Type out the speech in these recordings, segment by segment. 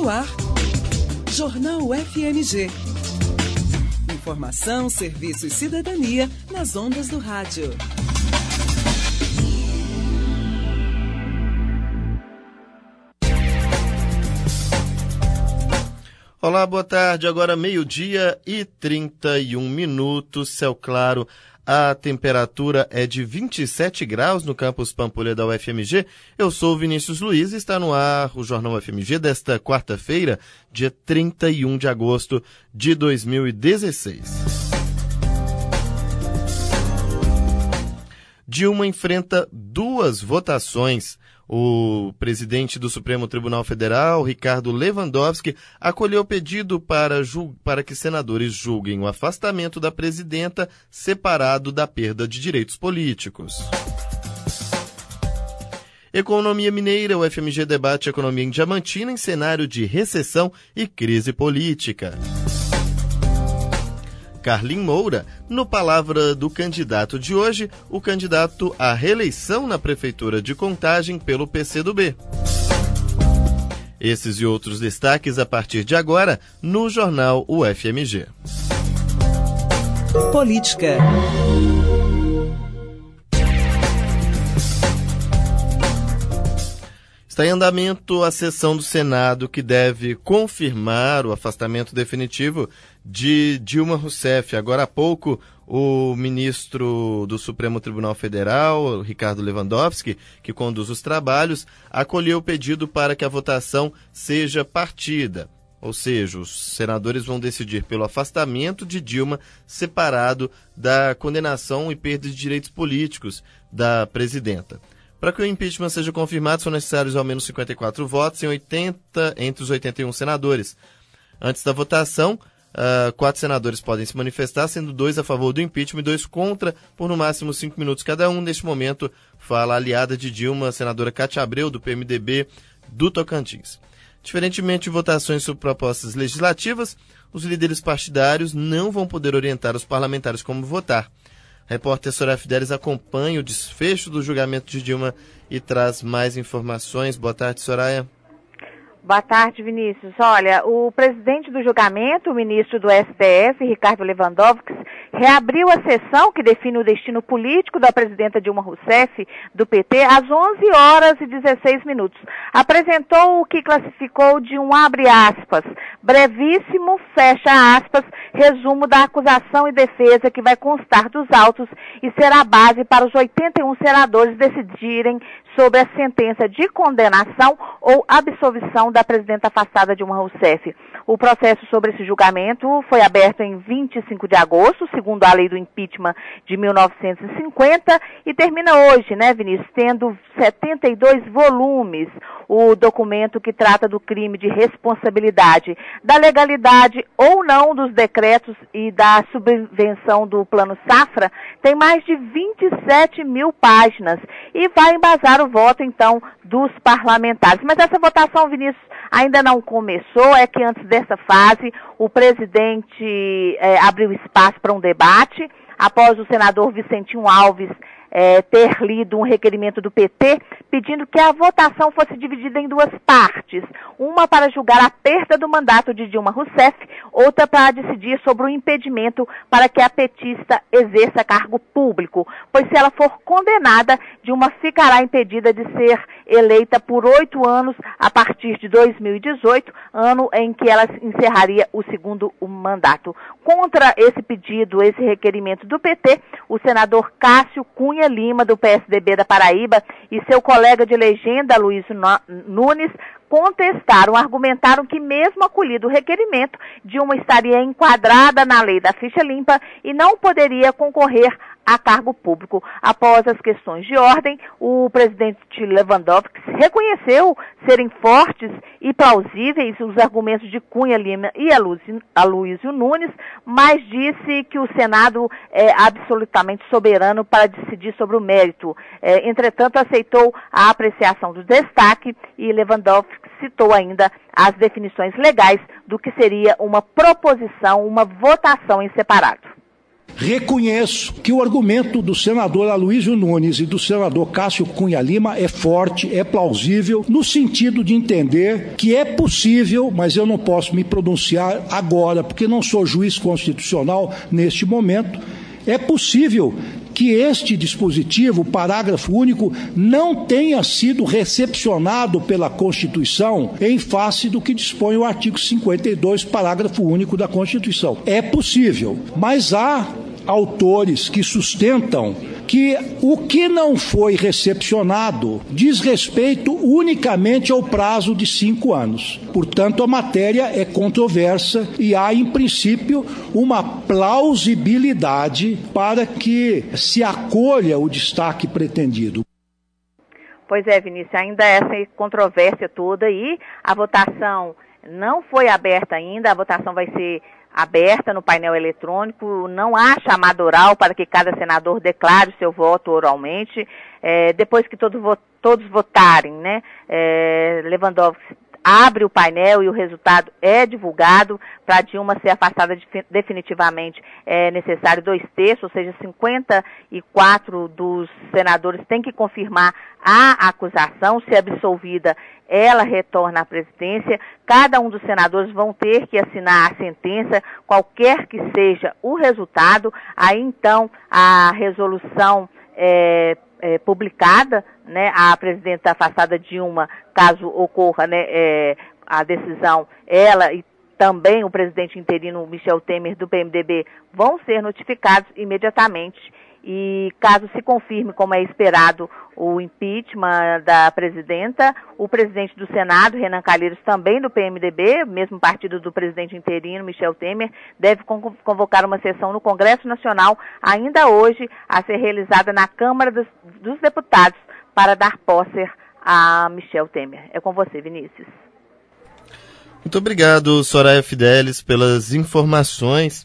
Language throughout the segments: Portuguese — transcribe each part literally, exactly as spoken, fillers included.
no ar. Jornal F M G. Informação, serviço e cidadania nas ondas do rádio. Olá, boa tarde. Agora meio-dia e trinta e um minutos, céu claro. A temperatura é de vinte e sete graus no campus Pampulha da U F M G. Eu sou o Vinícius Luiz e está no ar o Jornal U F M G desta quarta-feira, dia trinta e um de agosto de dois mil e dezesseis. Dilma enfrenta duas votações. O presidente do Supremo Tribunal Federal, Ricardo Lewandowski, acolheu o pedido para, jul... para que senadores julguem o afastamento da presidenta separado da perda de direitos políticos. Economia mineira, o F M G debate economia em Diamantina em cenário de recessão e crise política. Carlin Moura, no Palavra do Candidato de hoje, o candidato à reeleição na Prefeitura de Contagem pelo P C do B. Esses e outros destaques a partir de agora no Jornal U F M G. Política. Está em andamento a sessão do Senado que deve confirmar o afastamento definitivo de Dilma Rousseff. Agora há pouco, o ministro do Supremo Tribunal Federal, Ricardo Lewandowski, que conduz os trabalhos, acolheu o pedido para que a votação seja partida. Ou seja, os senadores vão decidir pelo afastamento de Dilma separado da condenação e perda de direitos políticos da presidenta. Para que o impeachment seja confirmado, são necessários ao menos cinquenta e quatro votos em oitenta, entre os oitenta e um senadores. Antes da votação, uh, quatro senadores podem se manifestar, sendo dois a favor do impeachment e dois contra, por no máximo cinco minutos cada um. Neste momento, fala a aliada de Dilma, a senadora Cátia Abreu, do P M D B do Tocantins. Diferentemente de votações sobre propostas legislativas, os líderes partidários não vão poder orientar os parlamentares como votar. A repórter Soraya Fidelis acompanha o desfecho do julgamento de Dilma e traz mais informações. Boa tarde, Soraya. Boa tarde, Vinícius. Olha, o presidente do julgamento, o ministro do S T F, Ricardo Lewandowski, reabriu a sessão que define o destino político da presidenta Dilma Rousseff, do P T, às onze horas e dezesseis minutos. Apresentou o que classificou de um abre aspas, brevíssimo, fecha aspas, resumo da acusação e defesa que vai constar dos autos e será base para os oitenta e um senadores decidirem sobre a sentença de condenação ou absolvição da presidenta afastada Dilma Rousseff. O processo sobre esse julgamento foi aberto em vinte e cinco de agosto, segundo a lei do impeachment de mil novecentos e cinquenta, e termina hoje, né, Vinícius, tendo setenta e dois volumes. O documento que trata do crime de responsabilidade, da legalidade ou não dos decretos e da subvenção do Plano Safra, tem mais de vinte e sete mil páginas e vai embasar o voto, então, dos parlamentares. Mas essa votação, Vinícius, ainda não começou, é que antes dessa fase o presidente é, abriu espaço para um debate, após o senador Vicentinho Alves É, ter lido um requerimento do P T pedindo que a votação fosse dividida em duas partes, uma para julgar a perda do mandato de Dilma Rousseff, outra para decidir sobre o impedimento para que a petista exerça cargo público, pois se ela for condenada, Dilma ficará impedida de ser eleita por oito anos a partir de dois mil e dezoito, ano em que ela encerraria o segundo mandato. Contra esse pedido, esse requerimento do P T, o senador Cássio Cunha Lima, do P S D B da Paraíba, e seu colega de legenda, Luiz Nunes, contestaram, argumentaram que mesmo acolhido o requerimento, Dilma estaria enquadrada na lei da ficha limpa e não poderia concorrer a cargo público. Após as questões de ordem, o presidente Lewandowski reconheceu serem fortes e plausíveis os argumentos de Cunha Lima e Aloysio Nunes, mas disse que o Senado é absolutamente soberano para decidir sobre o mérito. É, entretanto, aceitou a apreciação do destaque e Lewandowski citou ainda as definições legais do que seria uma proposição, uma votação em separado. Reconheço que o argumento do senador Aloysio Nunes e do senador Cássio Cunha Lima é forte, é plausível, no sentido de entender que é possível, mas eu não posso me pronunciar agora, porque não sou juiz constitucional neste momento, é possível que este dispositivo, parágrafo único, não tenha sido recepcionado pela Constituição em face do que dispõe o artigo cinquenta e dois, parágrafo único da Constituição. É possível, mas há autores que sustentam que o que não foi recepcionado diz respeito unicamente ao prazo de cinco anos. Portanto, a matéria é controversa e há, em princípio, uma plausibilidade para que se acolha o destaque pretendido. Pois é, Vinícius, ainda essa controvérsia toda aí, a votação não foi aberta ainda, a votação vai ser aberta no painel eletrônico, não há chamada oral para que cada senador declare o seu voto oralmente. É, depois que todos, todos votarem, né, é, Lewandowski abre o painel e o resultado é divulgado. Para Dilma ser afastada definitivamente é necessário dois terços, ou seja, cinquenta e quatro dos senadores têm que confirmar a acusação. Se absolvida, ela retorna à presidência. Cada um dos senadores vão ter que assinar a sentença, qualquer que seja o resultado. Aí, então, a resolução é, é publicada, né, a presidenta afastada Dilma, caso ocorra, né, é, a decisão, ela e também o presidente interino Michel Temer do P M D B vão ser notificados imediatamente. E caso se confirme, como é esperado, o impeachment da presidenta, o presidente do Senado, Renan Calheiros, também do P M D B, mesmo partido do presidente interino, Michel Temer, deve convocar uma sessão no Congresso Nacional, ainda hoje, a ser realizada na Câmara dos, dos Deputados, para dar posse a Michel Temer. É com você, Vinícius. Muito obrigado, Soraya Fidelis, pelas informações.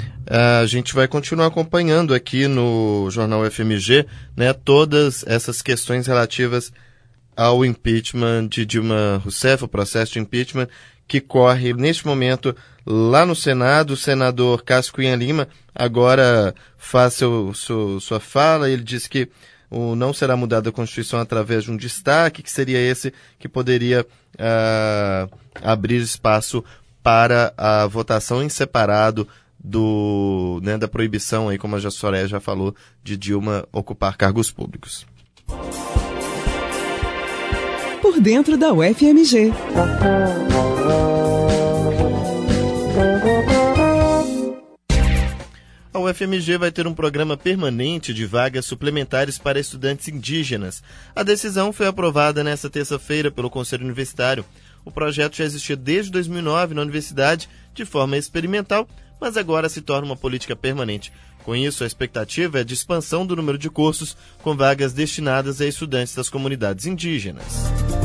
A gente vai continuar acompanhando aqui no Jornal F M G, né, todas essas questões relativas ao impeachment de Dilma Rousseff, o processo de impeachment que corre neste momento lá no Senado. O senador Cássio Cunha Lima agora faz seu, seu, sua fala. Ele disse que o, não será mudada a Constituição através de um destaque, que seria esse que poderia uh, abrir espaço para a votação em separado do, né, da proibição, aí, como a Soraya já falou, de Dilma ocupar cargos públicos. Por dentro da U F M G. A U F M G vai ter um programa permanente de vagas suplementares para estudantes indígenas. A decisão foi aprovada nesta terça-feira pelo Conselho Universitário. O projeto já existia desde dois mil e nove na universidade, de forma experimental, mas agora se torna uma política permanente. Com isso, a expectativa é de expansão do número de cursos com vagas destinadas a estudantes das comunidades indígenas.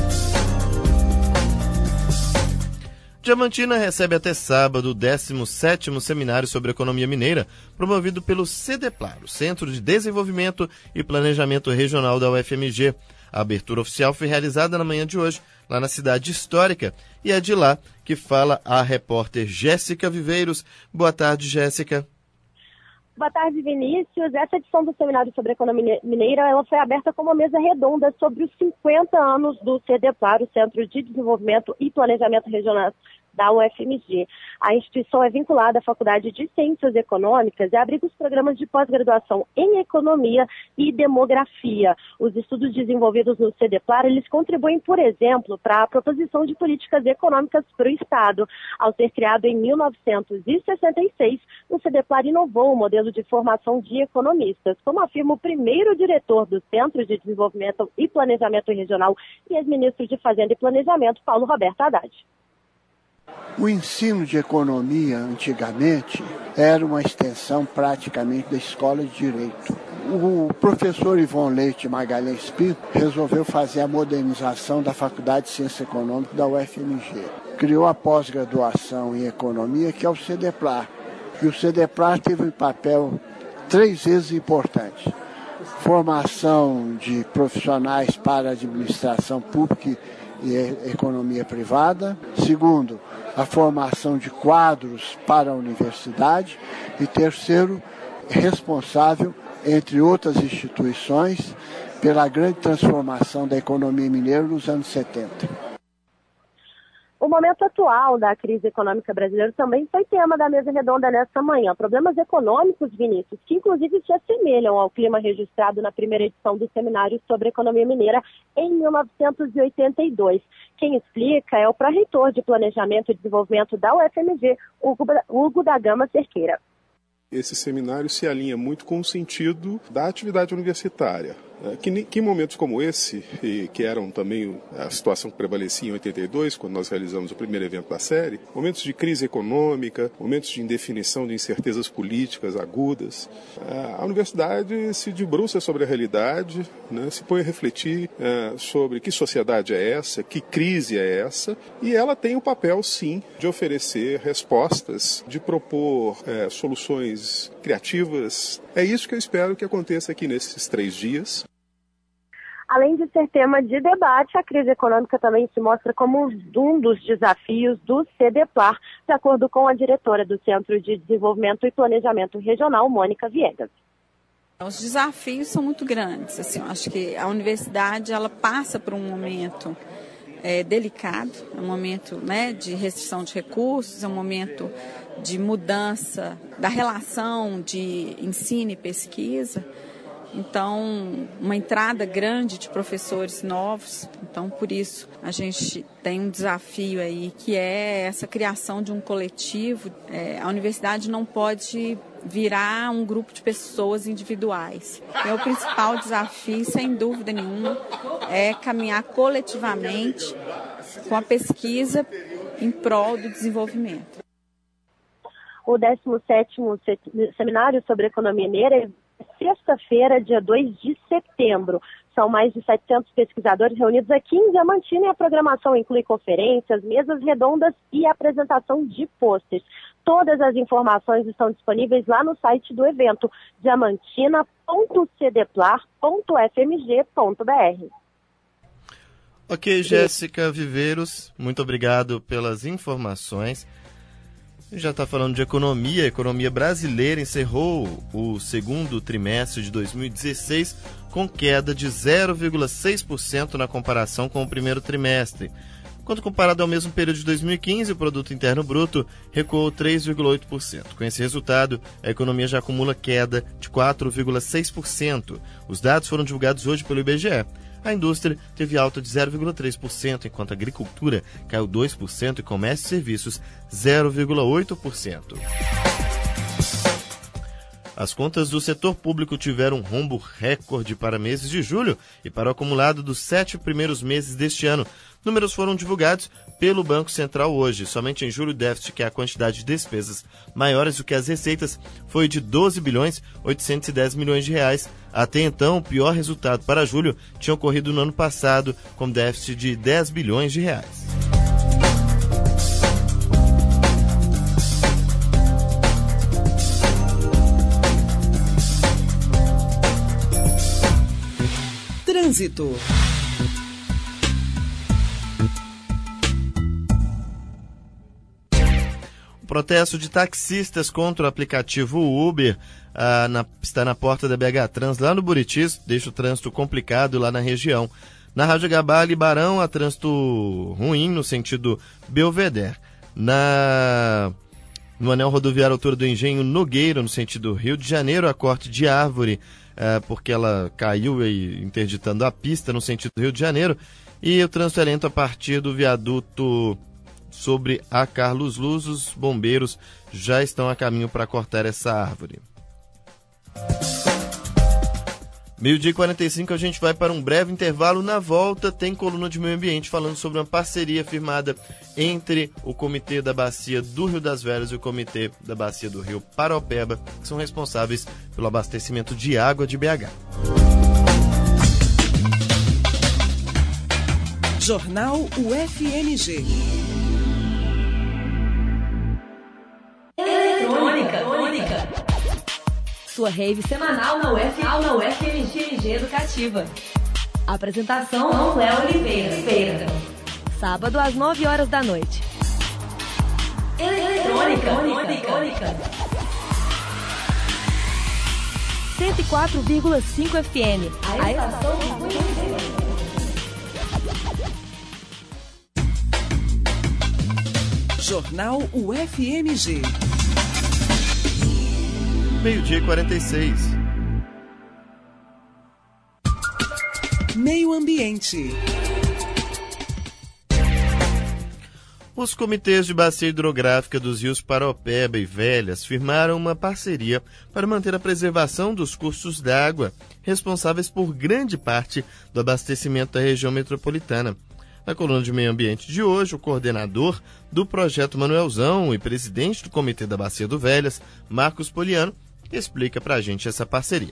Diamantina recebe até sábado o décimo sétimo Seminário sobre Economia Mineira, promovido pelo CEDEPLAR, o Centro de Desenvolvimento e Planejamento Regional da U F M G. A abertura oficial foi realizada na manhã de hoje, lá na cidade histórica, e é de lá que fala a repórter Jéssica Viveiros. Boa tarde, Jéssica. Boa tarde, Vinícius. Essa edição do Seminário sobre Economia Mineira ela foi aberta com uma mesa redonda sobre os cinquenta anos do CEDEPLAR, o Centro de Desenvolvimento e Planejamento Regional da U F M G. A instituição é vinculada à Faculdade de Ciências Econômicas e abriga os programas de pós-graduação em Economia e Demografia. Os estudos desenvolvidos no CEDEPLAR, eles contribuem, por exemplo, para a proposição de políticas econômicas para o Estado. Ao ser criado em mil novecentos e sessenta e seis, o CEDEPLAR inovou o modelo de formação de economistas, como afirma o primeiro diretor do Centro de Desenvolvimento e Planejamento Regional e ex-ministro de Fazenda e Planejamento, Paulo Roberto Haddad. O ensino de economia, antigamente, era uma extensão praticamente da escola de direito. O professor Ivon Leite Magalhães Pinto resolveu fazer a modernização da Faculdade de Ciência Econômica da U F M G. Criou a pós-graduação em economia, que é o CEDEPLAR. E o CEDEPLAR teve um papel três vezes importante. Formação de profissionais para a administração pública e economia privada. Segundo, a formação de quadros para a universidade. E terceiro, responsável, entre outras instituições, pela grande transformação da economia mineira nos anos setenta. O momento atual da crise econômica brasileira também foi tema da mesa redonda nesta manhã. Problemas econômicos, Vinícius, que inclusive se assemelham ao clima registrado na primeira edição do Seminário sobre Economia Mineira em mil novecentos e oitenta e dois. Quem explica é o pró-reitor de Planejamento e Desenvolvimento da U F M G, Hugo da Gama Cerqueira. Esse seminário se alinha muito com o sentido da atividade universitária. Que, que momentos como esse, e que eram também a situação que prevalecia em oitenta e dois, quando nós realizamos o primeiro evento da série, momentos de crise econômica, momentos de indefinição de incertezas políticas agudas, a universidade se debruça sobre a realidade, né, se põe a refletir uh, sobre que sociedade é essa, que crise é essa, e ela tem o papel, sim, de oferecer respostas, de propor uh, soluções criativas. É isso que eu espero que aconteça aqui nesses três dias. Além de ser tema de debate, a crise econômica também se mostra como um dos desafios do CEDEPLAR, de acordo com a diretora do Centro de Desenvolvimento e Planejamento Regional, Mônica Viegas. Os desafios são muito grandes. Assim, eu acho que a universidade ela passa por um momento é, delicado, é um momento, né, de restrição de recursos, é um momento de mudança da relação de ensino e pesquisa. Então, uma entrada grande de professores novos. Então, por isso, a gente tem um desafio aí, que é essa criação de um coletivo. É, a universidade não pode virar um grupo de pessoas individuais. É o principal desafio, sem dúvida nenhuma, é caminhar coletivamente com a pesquisa em prol do desenvolvimento. O décimo sétimo Seminário sobre Economia Mineira, sexta-feira, dia dois de setembro. São mais de setecentos pesquisadores reunidos aqui em Diamantina e a programação inclui conferências, mesas redondas e apresentação de pôsteres. Todas as informações estão disponíveis lá no site do evento, diamantina ponto cedeplar ponto f m g ponto b r. Ok, Jéssica Viveiros, muito obrigado pelas informações. Já está falando de economia. A economia brasileira encerrou o segundo trimestre de dois mil e dezesseis com queda de zero vírgula seis por cento na comparação com o primeiro trimestre. Quando comparado ao mesmo período de dois mil e quinze, o Produto Interno Bruto recuou três vírgula oito por cento. Com esse resultado, a economia já acumula queda de quatro vírgula seis por cento. Os dados foram divulgados hoje pelo I B G E. A indústria teve alta de zero vírgula três por cento, enquanto a agricultura caiu dois por cento e comércio e serviços zero vírgula oito por cento. As contas do setor público tiveram um rombo recorde para meses de julho e para o acumulado dos sete primeiros meses deste ano. Números foram divulgados pelo Banco Central hoje. Somente em julho o déficit, que é a quantidade de despesas maiores do que as receitas, foi de doze bilhões oitocentos e dez milhões de reais. Até então, o pior resultado para julho tinha ocorrido no ano passado, com déficit de dez bilhões de reais. Trânsito. O protesto de taxistas contra o aplicativo Uber ah, na, está na porta da B H Trans, lá no Buritis, deixa o trânsito complicado lá na região. Na Rádio Gabá, Libarão, há trânsito ruim no sentido Belvedere. Na, no anel rodoviário altura do Engenho Nogueira, no sentido Rio de Janeiro, há corte de árvore, ah, porque ela caiu e interditando a pista no sentido Rio de Janeiro. E o trânsito é lento a partir do viaduto sobre a Carlos Luz. Os bombeiros já estão a caminho para cortar essa árvore. Meio-dia e quarenta e cinco, a gente vai para um breve intervalo. Na volta tem coluna de meio ambiente falando sobre uma parceria firmada entre o Comitê da Bacia do Rio das Velhas e o Comitê da Bacia do Rio Paraopeba, que são responsáveis pelo abastecimento de água de B H. Jornal U F M G. Eletrônica, eletrônica. Sua rave semanal na U F, na U F M G Educativa. Apresentação Léo Oliveira. Sábado às nove horas da noite. Eletrônica, eletrônica. cento e quatro vírgula cinco F M. A estação do conhecimento. Jornal U F M G. Meio-dia e quarenta e seis. Meio Ambiente. Os comitês de bacia hidrográfica dos rios Paraopeba e Velhas firmaram uma parceria para manter a preservação dos cursos d'água, responsáveis por grande parte do abastecimento da região metropolitana. Na coluna de Meio Ambiente de hoje, o coordenador do projeto Manuelzão e presidente do Comitê da Bacia do Velhas, Marcos Poliano, explica para a gente essa parceria.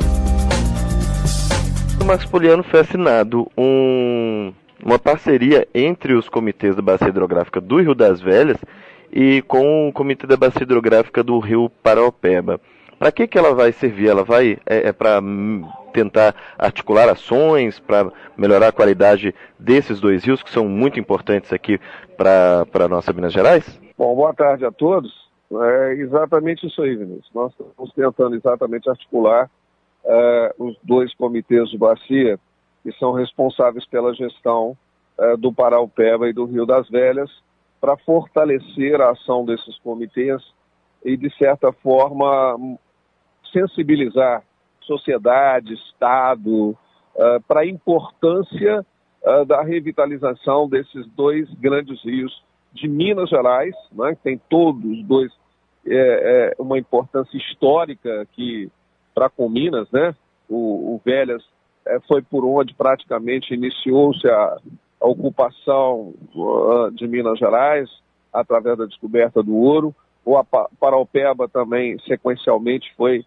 O Marcos Poliano foi assinado um... uma parceria entre os comitês da Bacia Hidrográfica do Rio das Velhas e com o Comitê da Bacia Hidrográfica do Rio Paraopeba. Para que que ela vai servir? Ela vai é, é para tentar articular ações, para melhorar a qualidade desses dois rios, que são muito importantes aqui para a nossa Minas Gerais? Bom, boa tarde a todos. É exatamente isso aí, Vinícius. Nós estamos tentando exatamente articular é, os dois comitês de bacia que são responsáveis pela gestão eh, do Paraopeba e do Rio das Velhas, para fortalecer a ação desses comitês e, de certa forma, sensibilizar sociedade, Estado, eh, para a importância eh, da revitalização desses dois grandes rios de Minas Gerais, né, que tem todos os dois eh, eh, uma importância histórica aqui para com Minas, né? O, o Velhas foi por onde praticamente iniciou-se a, a ocupação uh, de Minas Gerais, através da descoberta do ouro. O Paraopeba também, sequencialmente, foi,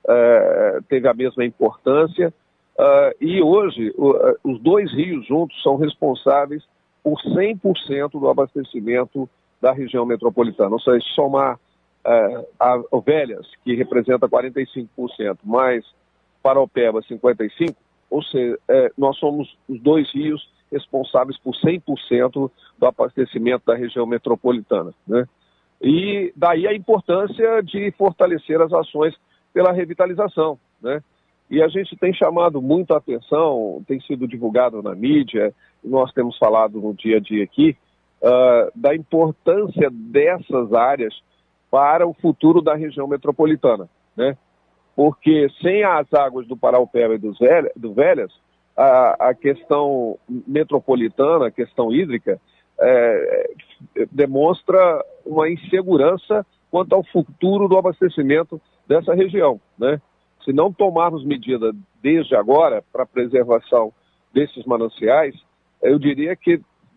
uh, teve a mesma importância. Uh, e hoje, uh, os dois rios juntos são responsáveis por cem por cento do abastecimento da região metropolitana. Ou seja, somar uh, a, a Velhas, que representa quarenta e cinco por cento, mais Paraopeba, cinquenta e cinco por cento, ou seja, é, nós somos os dois rios responsáveis por cem por cento do abastecimento da região metropolitana, né? E daí a importância de fortalecer as ações pela revitalização, né? E a gente tem chamado muito a atenção, tem sido divulgado na mídia, nós temos falado no dia a dia aqui, uh, da importância dessas áreas para o futuro da região metropolitana, né? Porque sem as águas do Paraopeba e dos Velhas, do Velhas a, a questão metropolitana, a questão hídrica, é, demonstra uma insegurança quanto ao futuro do abastecimento dessa região, né? Se não tomarmos medidas desde agora para a preservação desses mananciais, eu diria que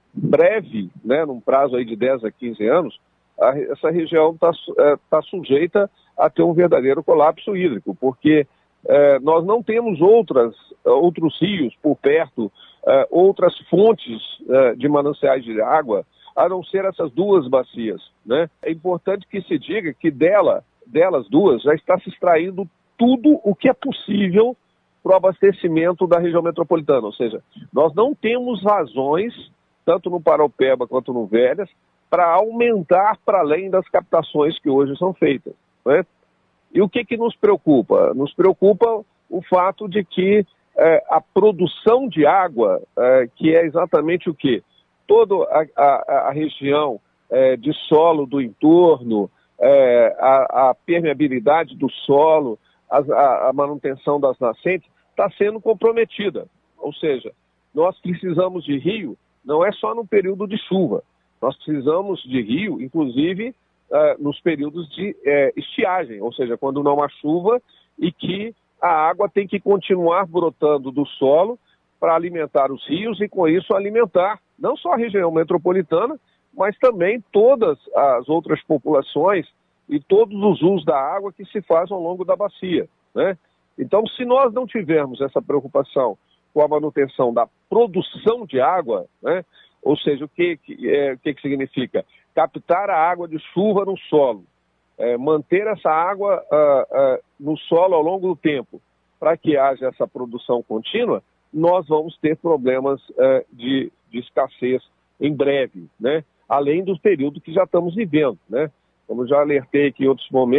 breve, né, num prazo aí de dez a quinze anos, a, essa região está é, tá sujeita a ter um verdadeiro colapso hídrico, porque eh, nós não temos outras, outros rios por perto, eh, outras fontes eh, de mananciais de água, a não ser essas duas bacias, né? É importante que se diga que dela, delas duas já está se extraindo tudo o que é possível para o abastecimento da região metropolitana, ou seja, nós não temos razões, tanto no Paraopeba quanto no Velhas, para aumentar para além das captações que hoje são feitas, né? E o que que nos preocupa? Nos preocupa o fato de que eh, a produção de água, eh, que é exatamente o quê? Toda a, a, a região eh, de solo do entorno, eh, a, a permeabilidade do solo, a, a manutenção das nascentes, está sendo comprometida. Ou seja, nós precisamos de rio, não é só no período de chuva, nós precisamos de rio, inclusive, Uh, nos períodos de uh, estiagem, ou seja, quando não há chuva e que a água tem que continuar brotando do solo para alimentar os rios e, com isso, alimentar não só a região metropolitana, mas também todas as outras populações e todos os usos da água que se faz ao longo da bacia, né? Então, se nós não tivermos essa preocupação com a manutenção da produção de água, né? Ou seja, o que, que, é, o que, que significa? Captar a água de chuva no solo, é, manter essa água uh, uh, no solo ao longo do tempo, para que haja essa produção contínua, nós vamos ter problemas uh, de, de escassez em breve, né? Além do período que já estamos vivendo, né? Como já alertei aqui em outros momentos,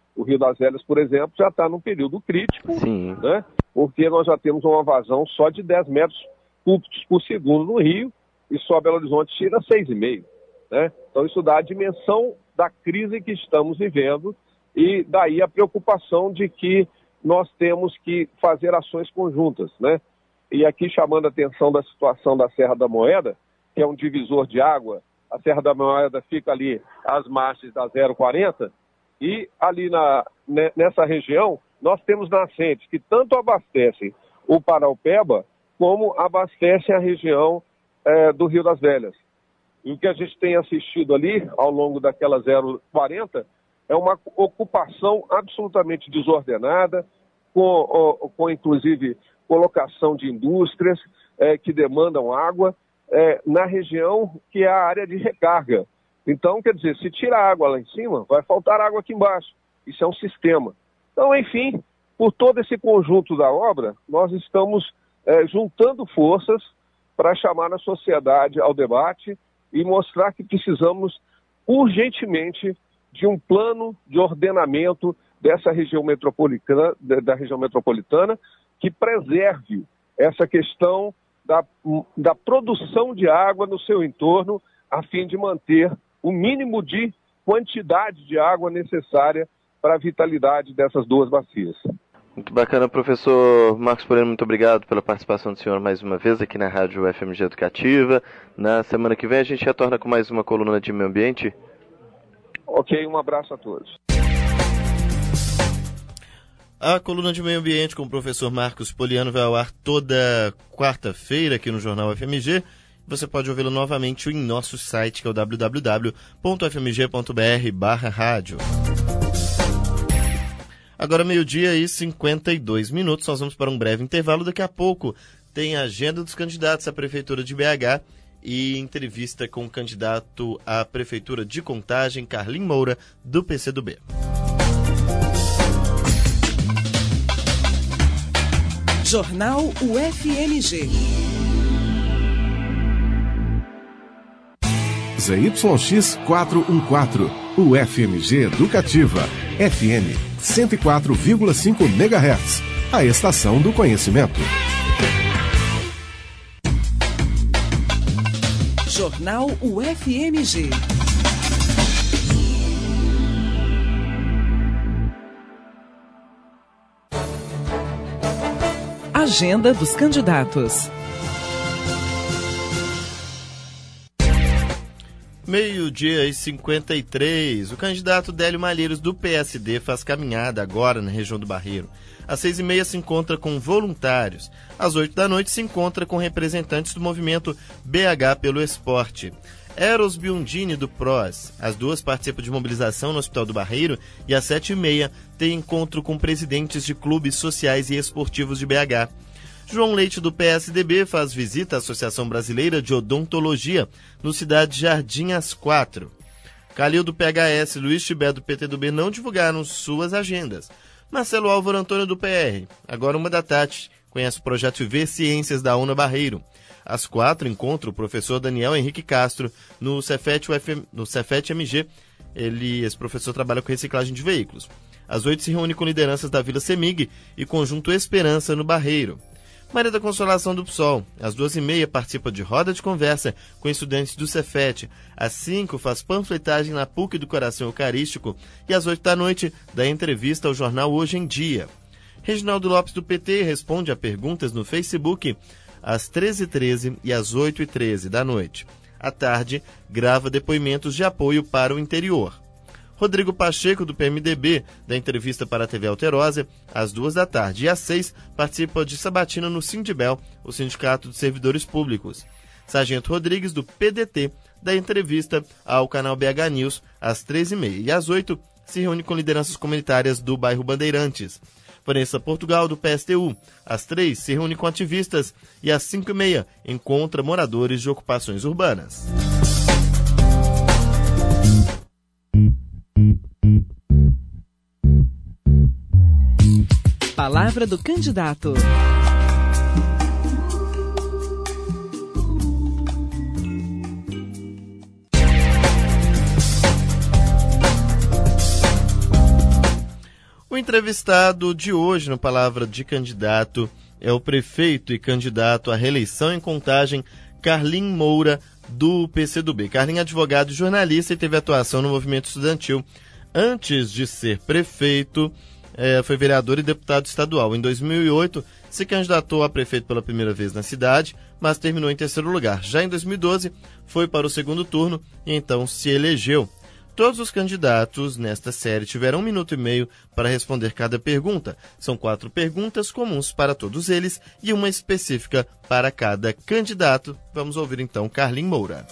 O Rio das Velhas, por exemplo, já está num período crítico, Sim. né? Porque nós já temos uma vazão só de dez metros cúbicos por segundo no Rio, e só Belo Horizonte tira seis vírgula cinco. Né? Então isso dá a dimensão da crise que estamos vivendo, e daí a preocupação de que nós temos que fazer ações conjuntas, né? E aqui chamando a atenção da situação da Serra da Moeda, que é um divisor de água. A Serra da Moeda fica ali às margens da zero quarenta, e ali na, nessa região nós temos nascentes que tanto abastecem o Paraupeba como abastecem a região é, do Rio das Velhas. E o que a gente tem assistido ali ao longo daquela zero quarenta é uma ocupação absolutamente desordenada, com, com inclusive colocação de indústrias é, que demandam água é, na região que é a área de recarga. Então, quer dizer, se tira água lá em cima, vai faltar água aqui embaixo. Isso é um sistema. Então, enfim, por todo esse conjunto da obra, nós estamos é, juntando forças para chamar a sociedade ao debate e mostrar que precisamos urgentemente de um plano de ordenamento dessa região metropolitana, da região metropolitana, que preserve essa questão da, da produção de água no seu entorno, a fim de manter o mínimo de quantidade de água necessária para a vitalidade dessas duas bacias. Muito bacana, professor Marcos Poliano, muito obrigado pela participação do senhor mais uma vez aqui na Rádio F M G Educativa. Na semana que vem a gente retorna com mais uma coluna de meio ambiente. Ok, um abraço a todos. A coluna de meio ambiente com o professor Marcos Poliano vai ao ar toda quarta-feira aqui no Jornal F M G. Você pode ouvi-lo novamente em nosso site, que é o w w w ponto f m g ponto b r barra rádio. Agora meio-dia e cinquenta e dois minutos, nós vamos para um breve intervalo. Daqui a pouco tem a agenda dos candidatos à Prefeitura de B H e entrevista com o candidato à Prefeitura de Contagem, Carlim Moura, do P C do B. Jornal U F M G. Z Y X quatrocentos e quatorze, U F M G Educativa, F M cento e quatro vírgula cinco megahertz, a estação do conhecimento. Jornal U F M G. Agenda dos candidatos. Meio-dia e cinquenta e três. O candidato Délio Malheiros, do P S D, faz caminhada agora na região do Barreiro. Às seis e meia se encontra com voluntários. Às oito da noite se encontra com representantes do movimento B H pelo Esporte. Eros Biondini, do P R O S. As duas participam de mobilização no Hospital do Barreiro e às sete e meia tem encontro com presidentes de clubes sociais e esportivos de B H. João Leite, do P S D B, faz visita à Associação Brasileira de Odontologia, no Cidade Jardim, às quatro. Calil, do P H S, Luiz Tibé, do P T do B, não divulgaram suas agendas. Marcelo Álvaro Antônio, do P R, agora uma da tarde, conhece o projeto Viver Ciências da UNA Barreiro. Às quatro, encontra o professor Daniel Henrique Castro no Cefet, U F M, no Cefet M G. Ele, esse professor trabalha com reciclagem de veículos. Às oito se reúne com lideranças da Vila Semig e Conjunto Esperança, no Barreiro. Maria da Consolação, do P SOL. Às duas e meia participa de roda de conversa com estudantes do Cefet. Às cinco faz panfletagem na P U C do Coração Eucarístico. E às oito da noite dá entrevista ao jornal Hoje em Dia. Reginaldo Lopes, do P T, responde a perguntas no Facebook às treze e treze e às oito e treze da noite. À tarde, grava depoimentos de apoio para o interior. Rodrigo Pacheco, do P M D B, da entrevista para a T V Alterosa, às duas da tarde. E às seis, participa de sabatina no Sindibel, o Sindicato de Servidores Públicos. Sargento Rodrigues, do P D T, da entrevista ao canal B H News, às treze e meia. E às oito, se reúne com lideranças comunitárias do bairro Bandeirantes. Vanessa Portugal, do P S T U, às três, se reúne com ativistas. E às cinco e meia, encontra moradores de ocupações urbanas. Palavra do candidato. entrevistado de hoje no Palavra de Candidato é o prefeito e candidato à reeleição em Contagem, Carlim Moura, do P C do B. Carlim é advogado e jornalista e teve atuação no movimento estudantil. Antes de ser prefeito, é, foi vereador e deputado estadual. Em dois mil e oito, se candidatou a prefeito pela primeira vez na cidade, mas terminou em terceiro lugar. Já em dois mil e doze, foi para o segundo turno e então se elegeu. Todos os candidatos nesta série tiveram um minuto e meio para responder cada pergunta. São quatro perguntas comuns para todos eles e uma específica para cada candidato. Vamos ouvir então Carlim Moura.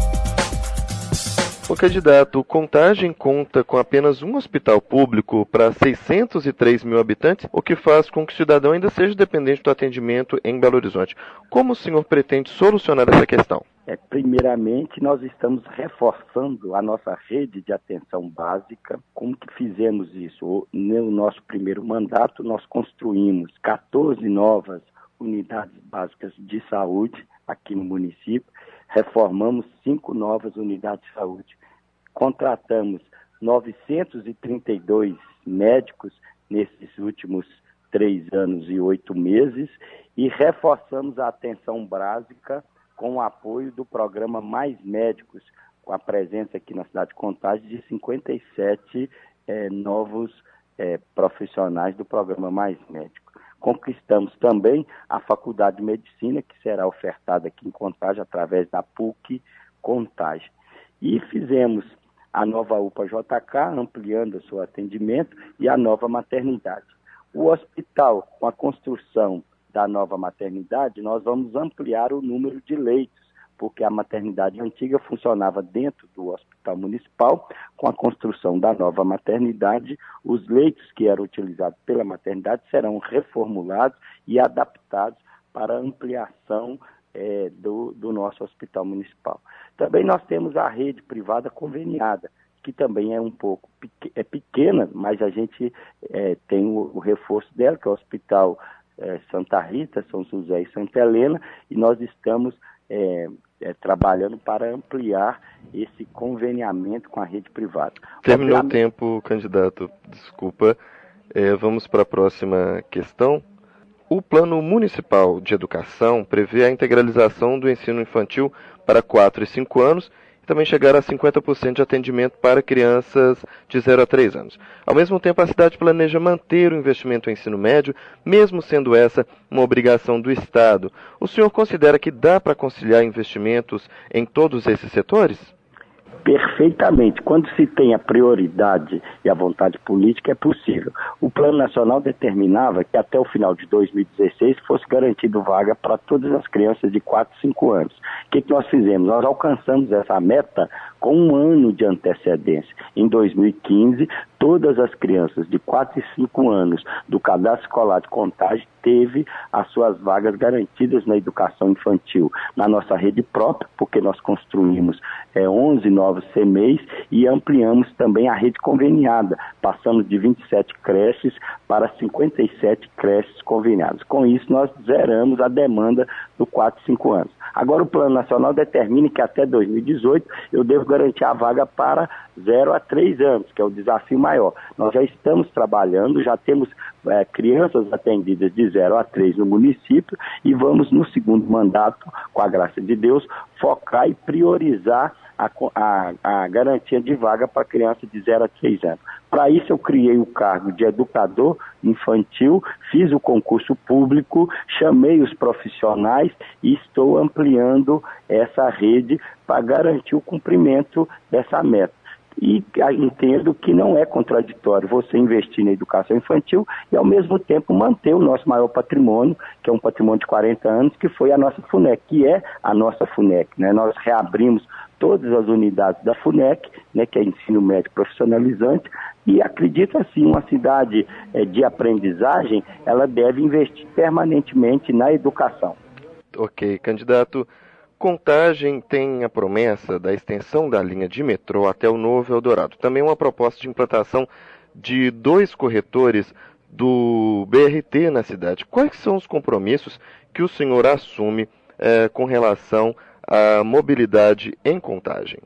O candidato, Contagem conta com apenas um hospital público para seiscentos e três mil habitantes, o que faz com que o cidadão ainda seja dependente do atendimento em Belo Horizonte. Como o senhor pretende solucionar essa questão? É, primeiramente, nós estamos reforçando a nossa rede de atenção básica. Como que fizemos isso? No nosso primeiro mandato, nós construímos quatorze novas unidades básicas de saúde aqui no município, reformamos cinco novas unidades de saúde, contratamos novecentos e trinta e dois médicos nesses últimos três anos e oito meses e reforçamos a atenção básica com o apoio do programa Mais Médicos, com a presença aqui na cidade de Contagem de cinquenta e sete eh, novos eh, profissionais do programa Mais Médicos. Conquistamos também a Faculdade de Medicina, que será ofertada aqui em Contagem através da P U C Contagem. E fizemos a nova U P A J K, ampliando o seu atendimento, e a nova maternidade. O hospital, com a construção da nova maternidade, nós vamos ampliar o número de leitos, porque a maternidade antiga funcionava dentro do hospital municipal. Com a construção da nova maternidade, os leitos que eram utilizados pela maternidade serão reformulados e adaptados para a ampliação é, do, do nosso hospital municipal. Também nós temos a rede privada conveniada, que também é um pouco é pequena, mas a gente é, tem o, o reforço dela, que é o Hospital é, Santa Rita, São José e Santa Helena, e nós estamos É, é, trabalhando para ampliar esse conveniamento com a rede privada. Terminou o tempo, candidato. Desculpa. É, vamos para a próxima questão. O Plano Municipal de Educação prevê a integralização do ensino infantil para quatro e cinco anos e também chegar a cinquenta por cento de atendimento para crianças de zero a três anos. Ao mesmo tempo, a cidade planeja manter o investimento em ensino médio, mesmo sendo essa uma obrigação do Estado. O senhor considera que dá para conciliar investimentos em todos esses setores? Perfeitamente. Quando se tem a prioridade e a vontade política, é possível. O Plano Nacional determinava que até o final de dois mil e dezesseis fosse garantido vaga para todas as crianças de quatro e cinco anos. O que, que nós fizemos? Nós alcançamos essa meta com um ano de antecedência. Em dois mil e quinze, todas as crianças de quatro e cinco anos do Cadastro Escolar de Contagem teve as suas vagas garantidas na educação infantil, na nossa rede própria, porque nós construímos é, onze novos C M E is e ampliamos também a rede conveniada, passamos de vinte e sete creches para cinquenta e sete creches conveniadas. Com isso, nós zeramos a demanda do quatro e cinco anos. Agora, o Plano Nacional determina que até dois mil e dezoito eu devo garantir a vaga para zero a três anos, que é o desafio maior. Nós já estamos trabalhando, já temos é, crianças atendidas de zero a três no município e vamos, no segundo mandato, com a graça de Deus, focar e priorizar a, a, a garantia de vaga para criança de zero a três anos. Para isso, eu criei o cargo de educador infantil, fiz o concurso público, chamei os profissionais e estou ampliando essa rede para garantir o cumprimento dessa meta. E entendo que não é contraditório você investir na educação infantil e, ao mesmo tempo, manter o nosso maior patrimônio, que é um patrimônio de quarenta anos, que foi a nossa FUNEC, que é a nossa FUNEC, né? Nós reabrimos todas as unidades da FUNEC, né, que é ensino médio profissionalizante, e acredito assim, uma cidade é, de aprendizagem, ela deve investir permanentemente na educação. Ok, candidato. Contagem tem a promessa da extensão da linha de metrô até o Novo Eldorado. Também uma proposta de implantação de dois corretores do B R T na cidade. Quais são os compromissos que o senhor assume eh, com relação à mobilidade em Contagem?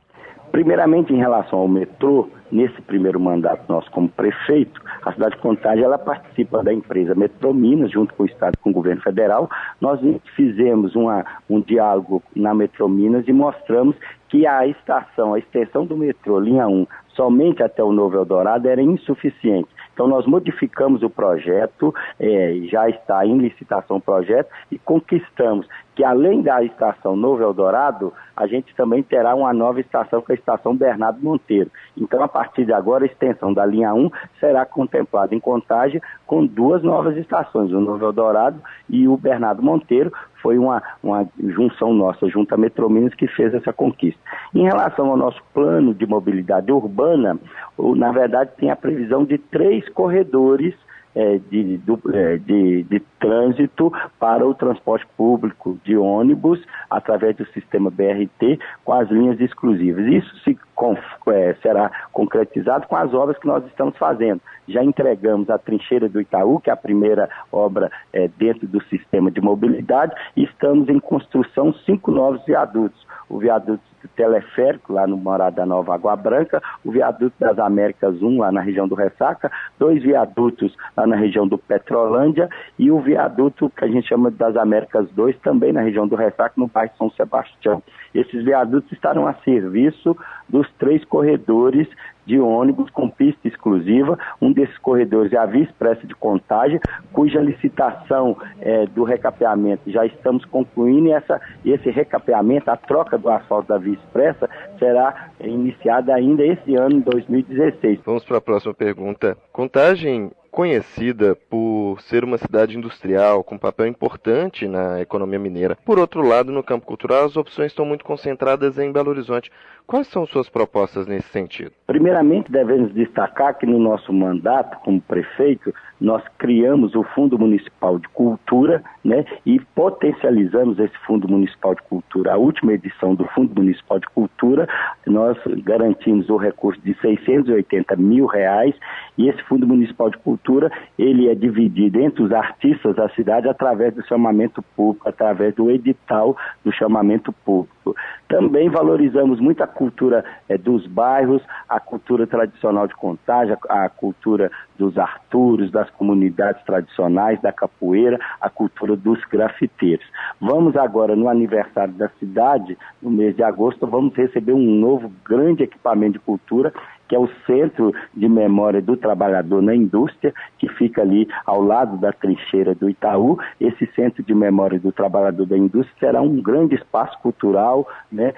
Primeiramente, em relação ao metrô, nesse primeiro mandato nosso como prefeito, a cidade de Contagem ela participa da empresa Metrominas, junto com o Estado e com o governo federal. Nós fizemos uma, um diálogo na Metrominas e mostramos que a estação, a extensão do metrô, linha um, somente até o Novo Eldorado era insuficiente. Então nós modificamos o projeto, é, já está em licitação o projeto, e conquistamos que além da estação Novo Eldorado, a gente também terá uma nova estação, que é a estação Bernardo Monteiro. Então, a partir de agora, a extensão da linha um será contemplada em Contagem com duas novas estações, o Novo Eldorado e o Bernardo Monteiro. Foi uma, uma junção nossa, junto à Metrominas, que fez essa conquista. Em relação ao nosso plano de mobilidade urbana, na verdade, tem a previsão de três corredores É, de, do, é, de, de trânsito para o transporte público de ônibus através do sistema B R T com as linhas exclusivas. Isso se conf, é, será concretizado com as obras que nós estamos fazendo. Já entregamos a Trincheira do Itaú, que é a primeira obra é, dentro do sistema de mobilidade, e estamos em construção cinco novos viadutos. O viaduto do Teleférico, lá no Morada Nova, Água Branca, o viaduto das Américas um, lá na região do Ressaca, dois viadutos lá na região do Petrolândia, e o viaduto que a gente chama das Américas dois, também na região do Ressaca, no bairro São Sebastião. Esses viadutos estarão a serviço dos três corredores de ônibus com pista exclusiva. Um desses corredores é a Via Expressa de Contagem, cuja licitação é, do recapeamento já estamos concluindo, e essa, esse recapeamento, a troca do asfalto da Via Expressa, será iniciada ainda esse ano, em dois mil e dezesseis. Vamos para a próxima pergunta. Contagem, conhecida por ser uma cidade industrial com papel importante na economia mineira. Por outro lado, no campo cultural, as opções estão muito concentradas em Belo Horizonte. Quais são suas propostas nesse sentido? Primeiramente, devemos destacar que no nosso mandato como prefeito, nós criamos o Fundo Municipal de Cultura, né, e potencializamos esse Fundo Municipal de Cultura. A última edição do Fundo Municipal de Cultura, nós garantimos o recurso de seiscentos e oitenta mil reais, e esse Fundo Municipal de Cultura, ele é dividido entre os artistas da cidade através do chamamento público, através do edital do chamamento público. Também valorizamos muito a cultura é, dos bairros, a cultura tradicional de Contagem, a, a cultura dos Arturos, das comunidades tradicionais, da capoeira, a cultura dos grafiteiros. Vamos agora, no aniversário da cidade, no mês de agosto, vamos receber um novo grande equipamento de cultura, que é o Centro de Memória do Trabalhador na Indústria, que fica ali ao lado da Trincheira do Itaú. Esse Centro de Memória do Trabalhador da Indústria será um grande espaço cultural, né,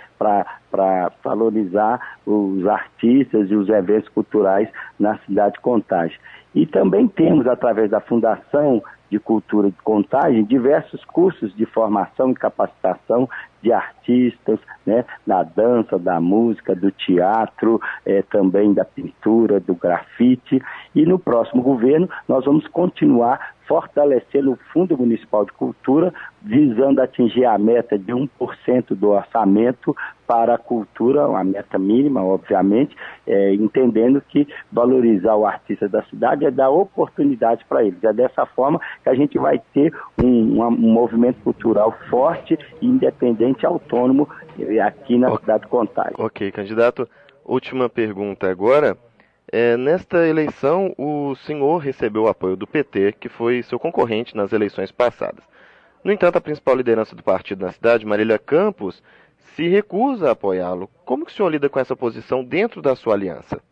para valorizar os artistas e os eventos culturais na cidade de Contagem. E também temos, através da Fundação de Cultura de Contagem, diversos cursos de formação e capacitação de artistas, né, da dança, da música, do teatro, eh, também da pintura, do grafite. E no próximo governo nós vamos continuar fortalecendo o Fundo Municipal de Cultura, visando atingir a meta de um por cento do orçamento para a cultura, uma meta mínima, obviamente, é, entendendo que valorizar o artista da cidade é dar oportunidade para eles. É dessa forma que a gente vai ter um, um movimento cultural forte, independente, autônomo aqui na okay. cidade de Contagem. Ok, candidato. Última pergunta agora. É, nesta eleição, o senhor recebeu o apoio do P T, que foi seu concorrente nas eleições passadas. No entanto, a principal liderança do partido na cidade, Marília Campos, se recusa a apoiá-lo. Como que o senhor lida com essa posição dentro da sua aliança?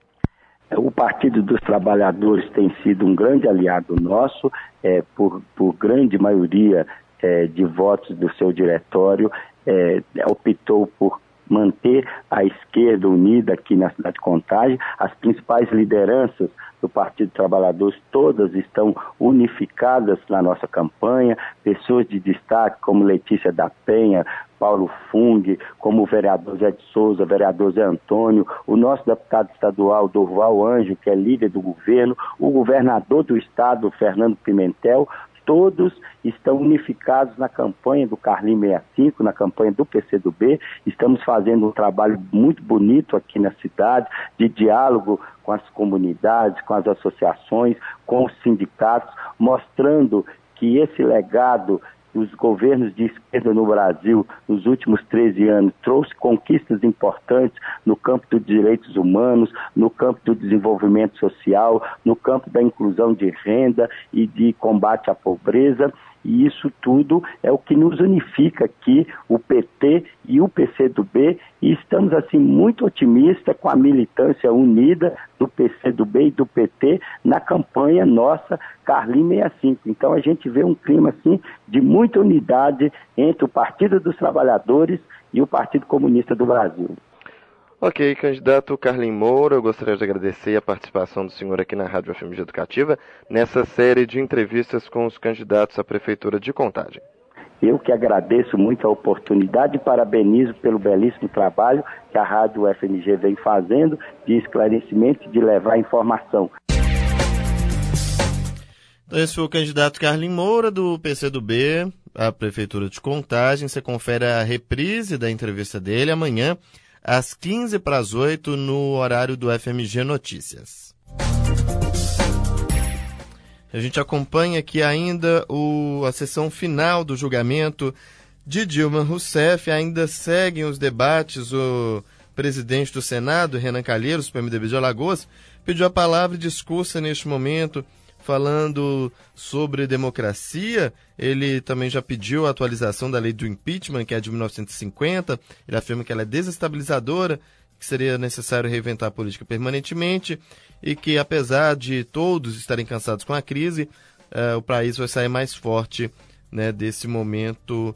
O Partido dos Trabalhadores tem sido um grande aliado nosso, é, por, por grande maioria é, de votos do seu diretório, é, optou por manter a esquerda unida aqui na cidade de Contagem. As principais lideranças do Partido dos Trabalhadores, todas estão unificadas na nossa campanha, pessoas de destaque como Letícia da Penha, Paulo Fung, como o vereador Zé de Souza, vereador Zé Antônio, o nosso deputado estadual Durval Anjo, que é líder do governo, o governador do estado, Fernando Pimentel. Todos estão unificados na campanha do Carlinhos sessenta e cinco, na campanha do P C do B. Estamos fazendo um trabalho muito bonito aqui na cidade, de diálogo com as comunidades, com as associações, com os sindicatos, mostrando que esse legado os governos de esquerda no Brasil, nos últimos treze anos, trouxe conquistas importantes no campo dos direitos humanos, no campo do desenvolvimento social, no campo da inclusão de renda e de combate à pobreza. E isso tudo é o que nos unifica aqui, o P T e o P C do B, e estamos assim muito otimistas com a militância unida do P C do B e do P T na campanha nossa Carlim sessenta e cinco. Então a gente vê um clima assim de muita unidade entre o Partido dos Trabalhadores e o Partido Comunista do Brasil. Ok, candidato Carlim Moura, eu gostaria de agradecer a participação do senhor aqui na Rádio F M G Educativa, nessa série de entrevistas com os candidatos à Prefeitura de Contagem. Eu que agradeço muito a oportunidade e parabenizo pelo belíssimo trabalho que a Rádio F M G vem fazendo de esclarecimento e de levar informação. Então esse foi o candidato Carlim Moura, do P C do B, à Prefeitura de Contagem. Você confere a reprise da entrevista dele amanhã, às quinze para as oito, no horário do F M G Notícias. A gente acompanha aqui ainda o, a sessão final do julgamento de Dilma Rousseff. Ainda seguem os debates. O presidente do Senado, Renan Calheiros, do P M D B de Alagoas, pediu a palavra e discursa neste momento, falando sobre democracia. Ele também já pediu a atualização da lei do impeachment, que é de mil novecentos e cinquenta. Ele afirma que ela é desestabilizadora, que seria necessário reinventar a política permanentemente e que, apesar de todos estarem cansados com a crise, eh, o país vai sair mais forte, né, desse momento,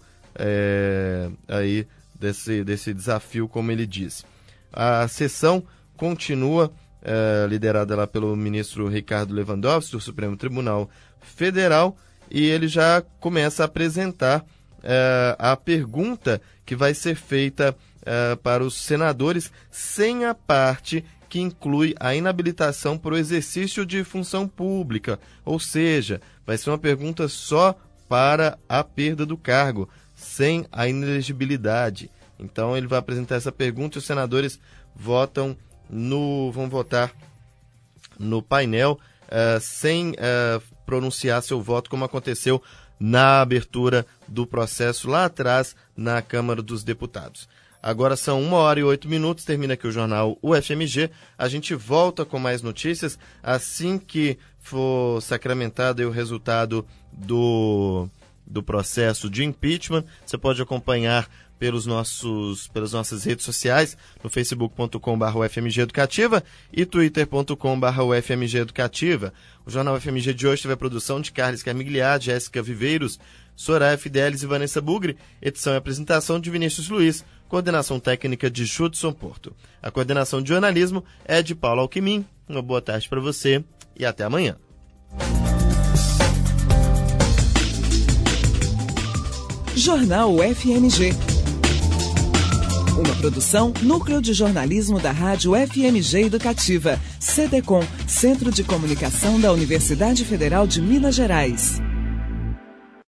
eh, aí, desse, desse desafio, como ele disse. A sessão continua É, liderada lá pelo ministro Ricardo Lewandowski, do Supremo Tribunal Federal, e ele já começa a apresentar é, a pergunta que vai ser feita é, para os senadores, sem a parte que inclui a inabilitação para o exercício de função pública, ou seja, vai ser uma pergunta só para a perda do cargo, sem a inelegibilidade. Então ele vai apresentar essa pergunta e os senadores votam No, vão votar no painel uh, sem uh, pronunciar seu voto, como aconteceu na abertura do processo lá atrás na Câmara dos Deputados. Agora são uma hora e oito minutos, termina aqui o jornal U F M G. A gente volta com mais notícias assim que for sacramentado o resultado do, do processo de impeachment. Você pode acompanhar pelos nossos, pelas nossas redes sociais, no facebook ponto com barra U F M G Educativa e twitter ponto com barra U F M G Educativa. O Jornal U F M G de hoje teve a produção de Carlos Carmigliar, Jéssica Viveiros, Soraya Fidelis e Vanessa Bugre, edição e apresentação de Vinícius Luiz, coordenação técnica de Judson Porto. A coordenação de jornalismo é de Paulo Alquimim. Uma boa tarde para você e até amanhã. Jornal U F M G. Uma produção, Núcleo de Jornalismo da Rádio F M G Educativa, C D C O M, Centro de Comunicação da Universidade Federal de Minas Gerais.